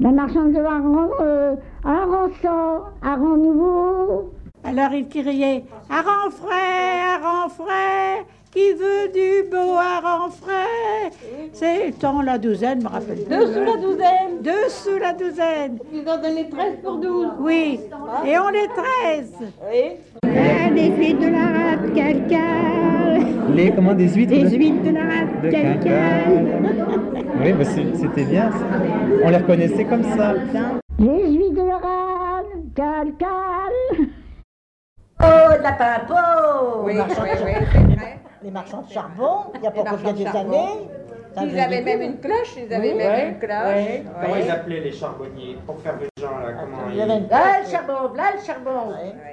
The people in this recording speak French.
La marchande de Arançon, Aran nouveau. Alors il criait Aran frais, qui veut du beau Aran frais. C'est dans la douzaine, je me rappelle plus. 2 sous la douzaine. 2 sous la douzaine. Ils ont donné 13 pour 12. Oui, et on est 13. Oui. Des huiles de la rate calcale. Les comment, des huîtres Des huiles de la rate de calcale. Oui, bah c'était bien. On les reconnaissait comme ça. Les huiles de la rate calcale. Oh, de la pimpeau! Oui, Marchand- c'est vrai. Les marchands de charbon, il y a pas marchands combien de des charbon. années. Ça Ils veut avaient dire même une cloche, ils avaient Oui, même une cloche. oui. Comment ils appelaient les charbonniers pour faire des gens là? Comment Il y avait une Là, le charbon, là, le charbon. Ouais.